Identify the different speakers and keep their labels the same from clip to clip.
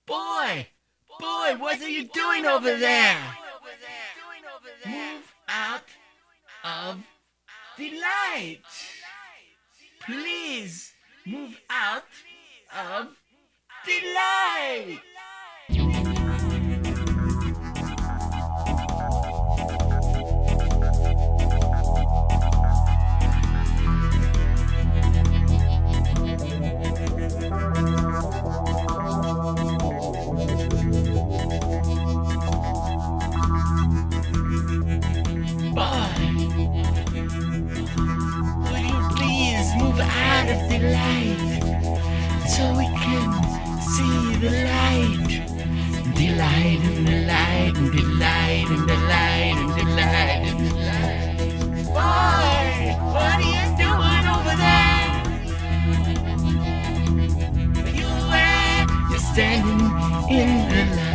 Speaker 1: Boy! Boy, what are you doing over there? Move out of the light. Please move out of the light. Out of the light, so we can see the light, the light and the light and the light and the light and the light and the light. Boy, what are you doing over there? You're standing in the light.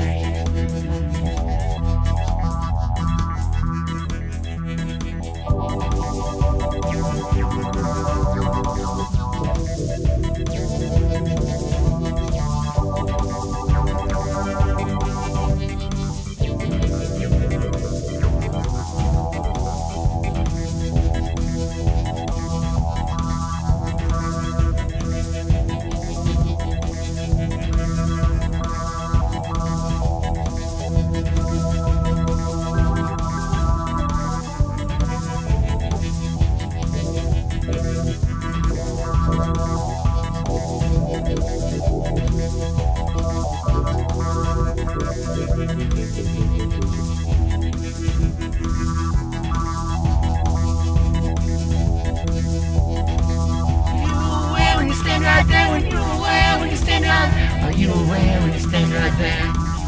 Speaker 1: Are you aware when you stand right there?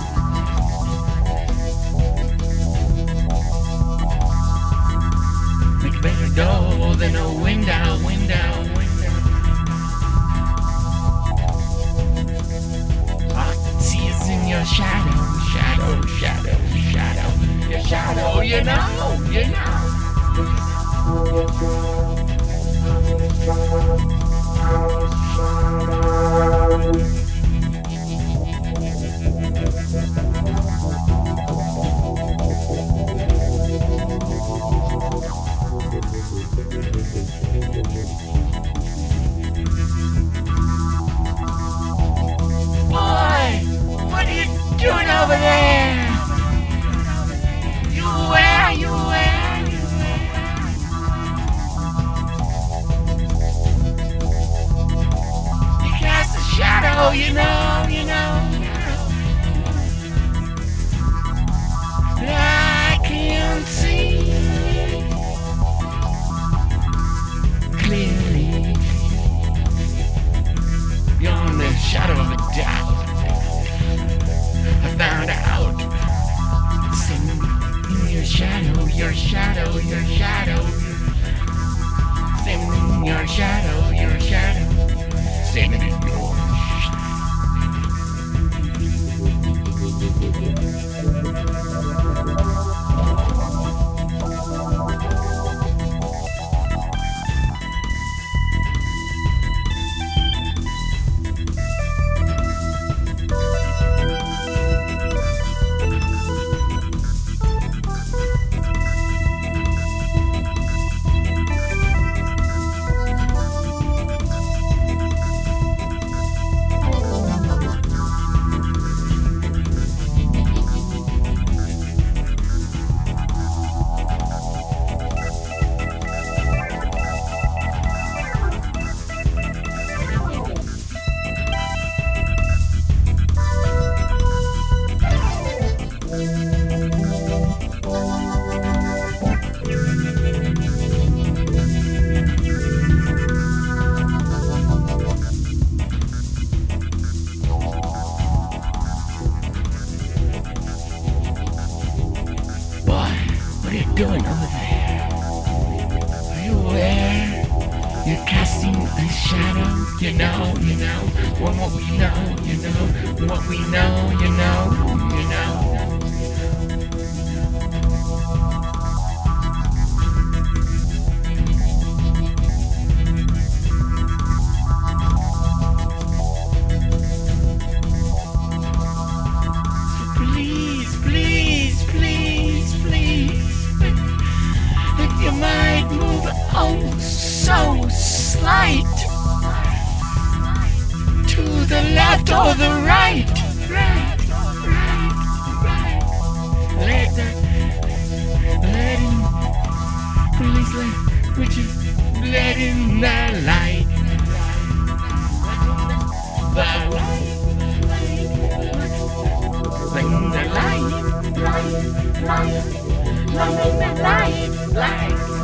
Speaker 1: Make a better door than a window. All I can see is in your shadow. Your shadow, you know. Doing over there? You where? You cast a shadow, you know. I can't see clearly beyond the shadow of a doubt. I found out sitting in your shadow, sitting in your shadow, sitting in your doing over there? Are you aware? You're casting a shadow, you know. What we know, what we know, you know. light, light, light in the light, light.